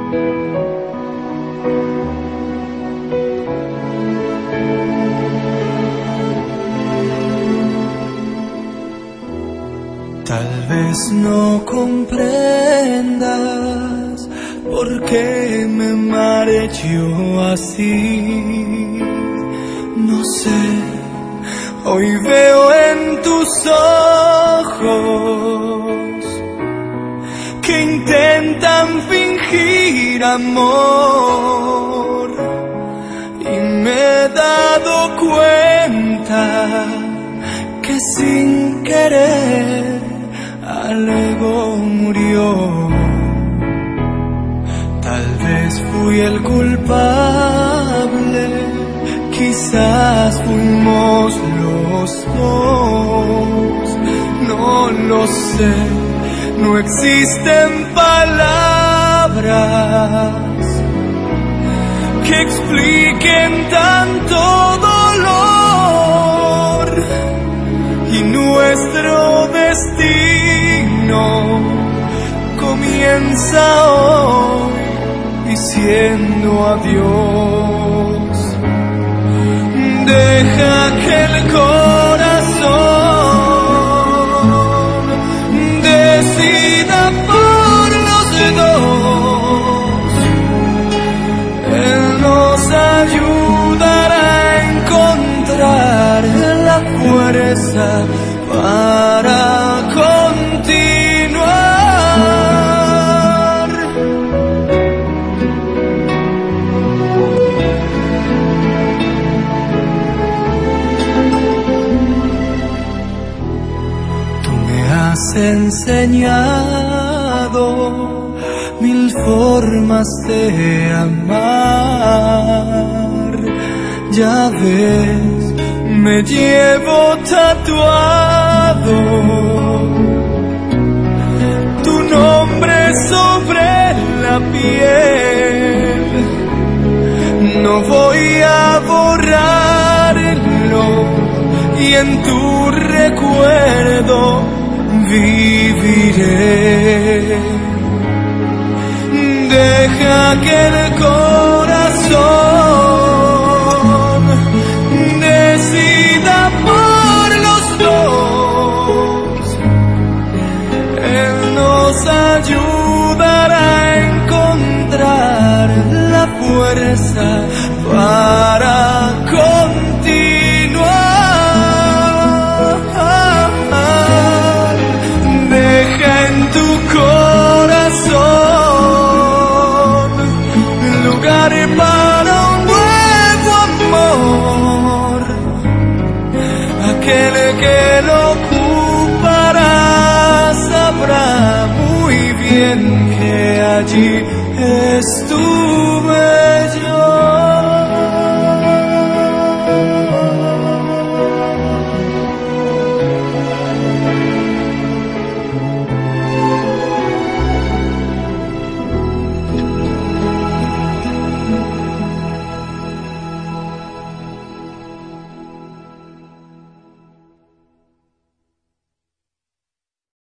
Tal vez no comprendas por qué me marcho así. No sé, hoy veo en tus ojos que intentan fingir amor, y me he dado cuenta que sin querer algo murió. Tal vez fui el culpable, quizás fuimos los dos, no lo sé. No existen palabras que expliquen tanto dolor, y nuestro destino comienza hoy diciendo adiós. Deja que el corazón decida por los dos. Él nos ayudará a encontrar la fuerza para continuar. Tú me has enseñado mil formas de amar. Ya ves, me llevo tatuado tu nombre sobre la piel. No voy a borrarlo, y en tu recuerdo viviré. Deja que el corazón decida por los dos. Él nos ayudará a encontrar la fuerza para continuar. Deja en tu corazón lugar para un nuevo amor. Aquel que lo ocupará sabrá muy bien que allí estuve.